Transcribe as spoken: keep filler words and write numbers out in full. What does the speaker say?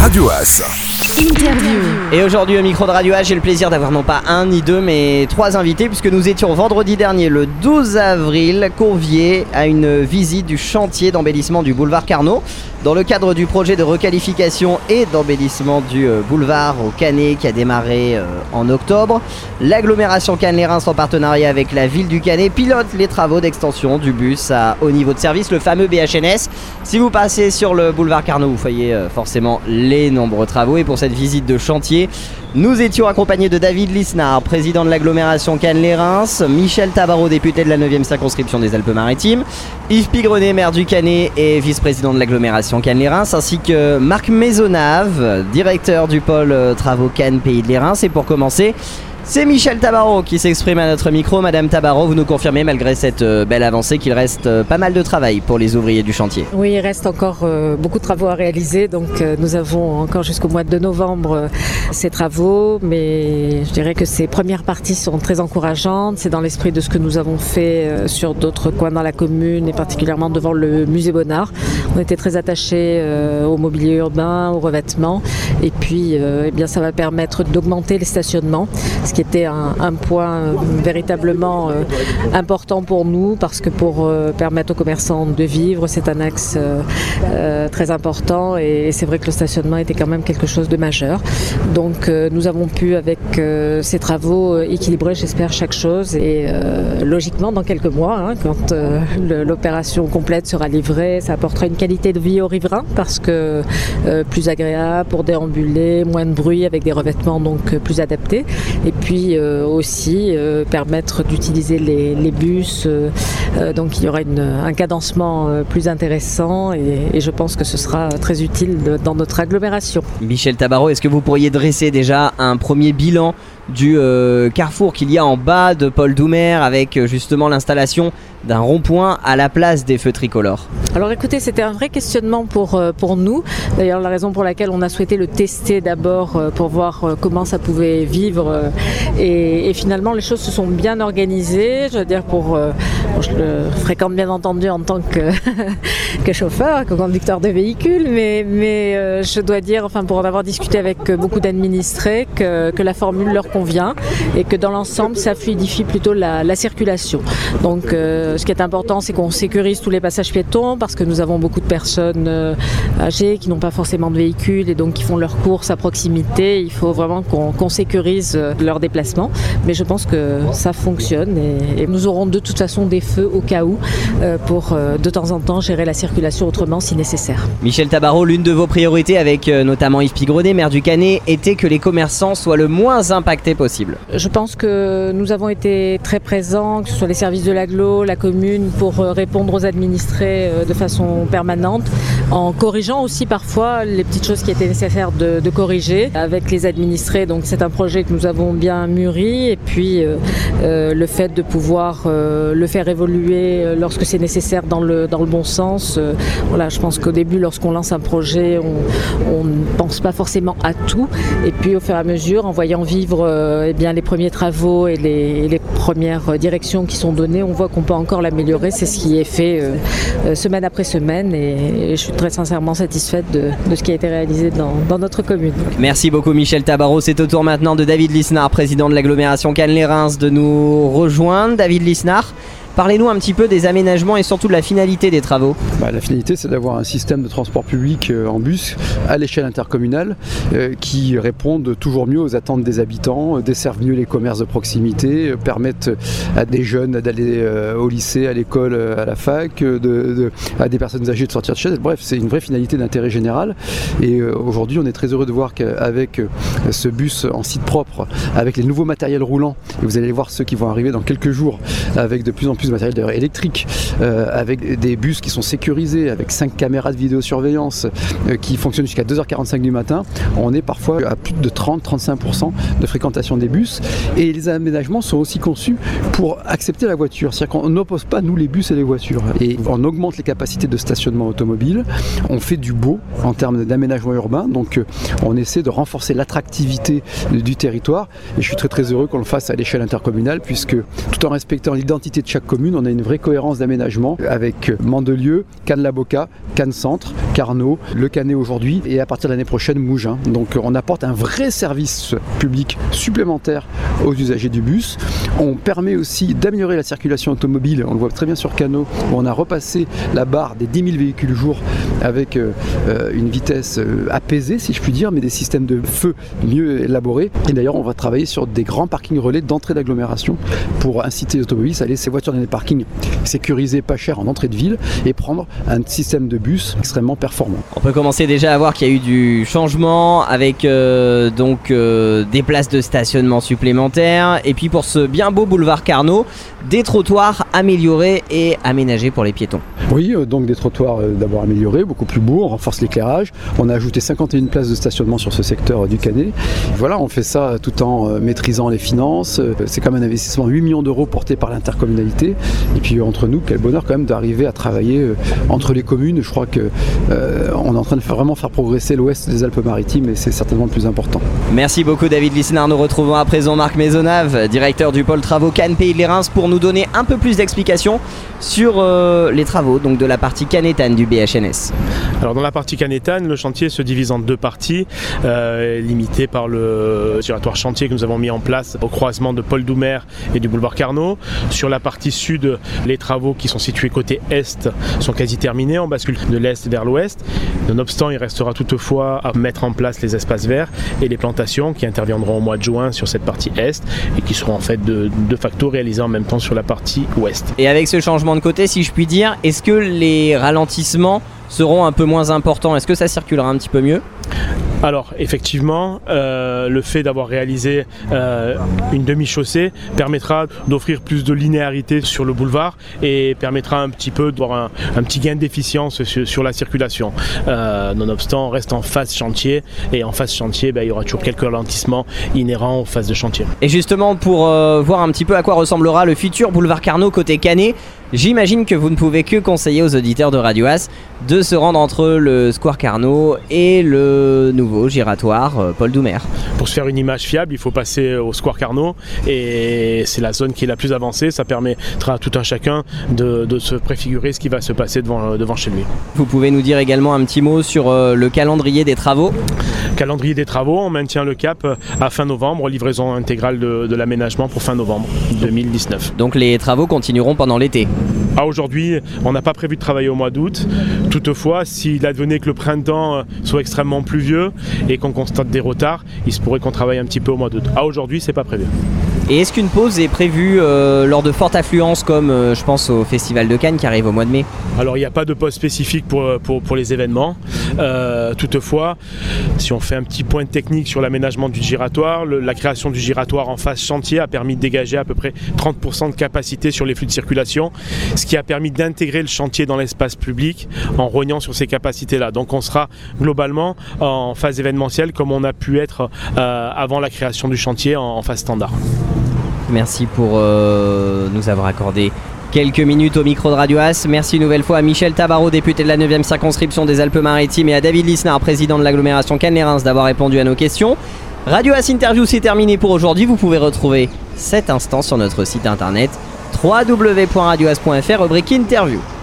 Radio As. Interview. Et aujourd'hui au micro de Radio As, j'ai le plaisir d'avoir non pas un ni deux mais trois invités, puisque nous étions vendredi dernier le douze avril conviés à une visite du chantier d'embellissement du boulevard Carnot dans le cadre du projet de requalification et d'embellissement du boulevard au Canet qui a démarré en octobre. L'agglomération Cannes-les-Reims en partenariat avec la ville du Canet pilote les travaux d'extension du bus à haut niveau de service, le fameux B H N S. Si vous passez sur le boulevard Carnot, vous voyez forcément les nombreux travaux. Et pour cette visite de chantier, nous étions accompagnés de David Lisnard, président de l'agglomération Cannes-les-Reims, Michel Tabarot, député de la neuvième circonscription des Alpes-Maritimes, Yves Pigronnet, maire du Canet et vice-président de l'agglomération Cannes-les-Reims, ainsi que Marc Maisonnave, directeur du pôle Travaux Cannes Pays de les Reims. Et pour commencer, c'est Michel Tabarot qui s'exprime à notre micro. Madame Tabarot, vous nous confirmez, malgré cette euh, belle avancée, qu'il reste euh, pas mal de travail pour les ouvriers du chantier? Oui, il reste encore euh, beaucoup de travaux à réaliser. Donc euh, nous avons encore jusqu'au mois de novembre euh, ces travaux. Mais je dirais que ces premières parties sont très encourageantes. C'est dans l'esprit de ce que nous avons fait euh, sur d'autres coins dans la commune, et particulièrement devant le musée Bonnard. On était très attachés euh, au mobilier urbain, aux revêtements. Et puis euh, eh bien, ça va permettre d'augmenter les stationnements, qui était un, un point euh, véritablement euh, important pour nous, parce que pour euh, permettre aux commerçants de vivre, c'est un axe euh, euh, très important, et, et c'est vrai que le stationnement était quand même quelque chose de majeur. Donc euh, nous avons pu, avec euh, ces travaux, euh, équilibrer, j'espère, chaque chose, et euh, logiquement dans quelques mois, hein, quand euh, le, l'opération complète sera livrée, ça apportera une qualité de vie aux riverains, parce que euh, plus agréable pour déambuler, moins de bruit, avec des revêtements donc plus adaptés. Et puis euh, aussi euh, permettre d'utiliser les, les bus, euh, euh, donc il y aura une, un cadencement euh, plus intéressant, et, et je pense que ce sera très utile de, dans notre agglomération. Michel Tabarot, est-ce que vous pourriez dresser déjà un premier bilan du euh, carrefour qu'il y a en bas de Paul Doumer, avec euh, justement l'installation d'un rond-point à la place des feux tricolores? Alors écoutez, c'était un vrai questionnement pour, euh, pour nous. D'ailleurs, la raison pour laquelle on a souhaité le tester d'abord, euh, pour voir euh, comment ça pouvait vivre. Euh, et, et finalement, les choses se sont bien organisées. Je veux dire, pour, euh, bon, je le fréquente bien entendu en tant que, que chauffeur, que conducteur de véhicule, mais, mais euh, je dois dire, enfin, pour en avoir discuté avec beaucoup d'administrés, que, que la formule leur convient, et que dans l'ensemble, ça fluidifie plutôt la, la circulation. Donc, euh, ce qui est important, c'est qu'on sécurise tous les passages piétons, parce que nous avons beaucoup de personnes euh, âgées qui n'ont pas forcément de véhicule, et donc qui font leurs courses à proximité. Il faut vraiment qu'on, qu'on sécurise euh, leurs déplacements. Mais je pense que ça fonctionne, et, et nous aurons de toute façon des feux au cas où, euh, pour euh, de temps en temps gérer la circulation autrement si nécessaire. Michel Tabarot, l'une de vos priorités, avec euh, notamment Yves Pigronnet, maire du Canet, était que les commerçants soient le moins impactés possible. Je pense que nous avons été très présents, que ce soit les services de l'agglo, la commune, pour répondre aux administrés de façon permanente, en corrigeant aussi parfois les petites choses qui étaient nécessaires de, de corriger avec les administrés. Donc c'est un projet que nous avons bien mûri, et puis euh, euh, le fait de pouvoir euh, le faire évoluer lorsque c'est nécessaire dans le, dans le bon sens. Euh, voilà, je pense qu'au début, lorsqu'on lance un projet, on ne pense pas forcément à tout, et puis au fur et à mesure, en voyant vivre Euh, eh bien, les premiers travaux et les, et les premières directions qui sont données, on voit qu'on peut encore l'améliorer. C'est ce qui est fait euh, euh, semaine après semaine, et, et je suis très sincèrement satisfaite de, de ce qui a été réalisé dans, dans notre commune. Merci beaucoup Michel Tabarot. C'est au tour maintenant de David Lisnard, président de l'agglomération Cannes-les-Reims, de nous rejoindre. David Lisnard, parlez-nous un petit peu des aménagements et surtout de la finalité des travaux. Bah, la finalité, c'est d'avoir un système de transport public euh, en bus à l'échelle intercommunale euh, qui réponde toujours mieux aux attentes des habitants, euh, desservent mieux les commerces de proximité, euh, permettent à des jeunes d'aller euh, au lycée, à l'école, euh, à la fac, euh, de, de, à des personnes âgées de sortir de chez elles. Bref, c'est une vraie finalité d'intérêt général. Et euh, aujourd'hui, on est très heureux de voir qu'avec euh, ce bus en site propre, avec les nouveaux matériels roulants, et vous allez voir ceux qui vont arriver dans quelques jours, avec de plus en plus de matériel d'ailleurs électrique, euh, avec des bus qui sont sécurisés, avec cinq caméras de vidéosurveillance euh, qui fonctionnent jusqu'à deux heures quarante-cinq du matin, on est parfois à plus de trente à trente-cinq pour cent de fréquentation des bus. Et les aménagements sont aussi conçus pour accepter la voiture, c'est-à-dire qu'on n'oppose pas nous les bus et les voitures. Et on augmente les capacités de stationnement automobile, on fait du beau en termes d'aménagement urbain, donc euh, on essaie de renforcer l'attractivité du territoire. Et je suis très très heureux qu'on le fasse à l'échelle intercommunale, puisque tout en respectant l'identité de chaque commune, commune, on a une vraie cohérence d'aménagement avec Mandelieu, Cannes-la-Boca, Cannes-Centre, Carnot, Le Canet aujourd'hui et à partir de l'année prochaine Mougins. Donc on apporte un vrai service public supplémentaire aux usagers du bus. On permet aussi d'améliorer la circulation automobile, on le voit très bien sur Canot, où on a repassé la barre des dix mille véhicules jour avec euh, une vitesse euh, apaisée si je puis dire, mais des systèmes de feu mieux élaborés. Et d'ailleurs on va travailler sur des grands parkings relais d'entrée d'agglomération pour inciter les automobilistes à laisser ces voitures dans des parkings sécurisés, pas chers en entrée de ville et prendre un système de bus extrêmement performant. On peut commencer déjà à voir qu'il y a eu du changement avec euh, donc euh, des places de stationnement supplémentaires et puis pour ce bien beau boulevard Carnot, des trottoirs améliorés et aménagés pour les piétons. Oui, euh, donc des trottoirs euh, d'abord améliorés, beaucoup plus beaux, on renforce l'éclairage. On a ajouté cinquante et une places de stationnement sur ce secteur euh, du Canet. Voilà, on fait ça tout en euh, maîtrisant les finances. Euh, c'est quand même un investissement de huit millions d'euros porté par l'intercommunalité. Et puis euh, entre nous, quel bonheur quand même d'arriver à travailler euh, entre les communes. Je crois qu'on euh, est en train de faire, vraiment faire progresser l'ouest des Alpes-Maritimes et c'est certainement le plus important. Merci beaucoup David Lisnard. Nous retrouvons à présent Marc Maisonnave, directeur du pôle travaux Cannes Pays de les Reims, pour nous donner un peu plus d'explications sur euh, les travaux donc de la partie canétane du B H N S. Alors dans la partie canétane, le chantier se divise en deux parties, euh, limitées par le giratoire chantier que nous avons mis en place au croisement de Paul Doumer et du boulevard Carnot. Sur la partie sud, les travaux qui sont situés côté est sont quasi terminés, on bascule de l'est vers l'ouest. Nonobstant, il restera toutefois à mettre en place les espaces verts et les plantations qui interviendront au mois de juin sur cette partie est et qui seront en fait de, de facto réalisées en même temps sur la partie ouest. Et avec ce changement de côté, si je puis dire, est-ce que les ralentissements seront un peu moins importants? Est-ce que ça circulera un petit peu mieux? Alors effectivement, euh, le fait d'avoir réalisé euh, une demi-chaussée permettra d'offrir plus de linéarité sur le boulevard et permettra un petit peu d'avoir un, un petit gain d'efficience sur, sur la circulation. Euh, nonobstant, on reste en phase chantier et en phase chantier, ben, il y aura toujours quelques ralentissements inhérents aux phases de chantier. Et justement, pour euh, voir un petit peu à quoi ressemblera le futur boulevard Carnot côté Canet, j'imagine que vous ne pouvez que conseiller aux auditeurs de Radio As de se rendre entre le Square Carnot et le nouveau giratoire euh, Paul Doumer. Pour se faire une image fiable, il faut passer au Square Carnot et c'est la zone qui est la plus avancée. Ça permettra à tout un chacun de, de se préfigurer ce qui va se passer devant, devant chez lui. Vous pouvez nous dire également un petit mot sur euh, le calendrier des travaux? Calendrier des travaux, on maintient le cap à fin novembre, livraison intégrale de, de l'aménagement pour fin novembre deux mille dix-neuf. Donc les travaux continueront pendant l'été? Ah, aujourd'hui, on n'a pas prévu de travailler au mois d'août. Toutefois, s'il advenait que le printemps soit extrêmement pluvieux et qu'on constate des retards, il se pourrait qu'on travaille un petit peu au mois d'août. Ah, aujourd'hui, c'est pas prévu. Et est-ce qu'une pause est prévue euh, lors de fortes affluences comme euh, je pense au Festival de Cannes qui arrive au mois de mai? Alors il n'y a pas de pause spécifique pour, pour, pour les événements. Euh, toutefois, si on fait un petit point technique sur l'aménagement du giratoire, le, la création du giratoire en phase chantier a permis de dégager à peu près trente pour cent de capacité sur les flux de circulation, ce qui a permis d'intégrer le chantier dans l'espace public en rognant sur ces capacités-là. Donc on sera globalement en phase événementielle comme on a pu être euh, avant la création du chantier en, en phase standard. Merci pour euh, nous avoir accordé quelques minutes au micro de Radio As. Merci une nouvelle fois à Michel Tabarot, député de la neuvième circonscription des Alpes-Maritimes, et à David Lisnard, président de l'agglomération Cannes les Reims, d'avoir répondu à nos questions. Radio As Interview, c'est terminé pour aujourd'hui. Vous pouvez retrouver cet instant sur notre site internet w w w point radio as point f r, rubrique Interview.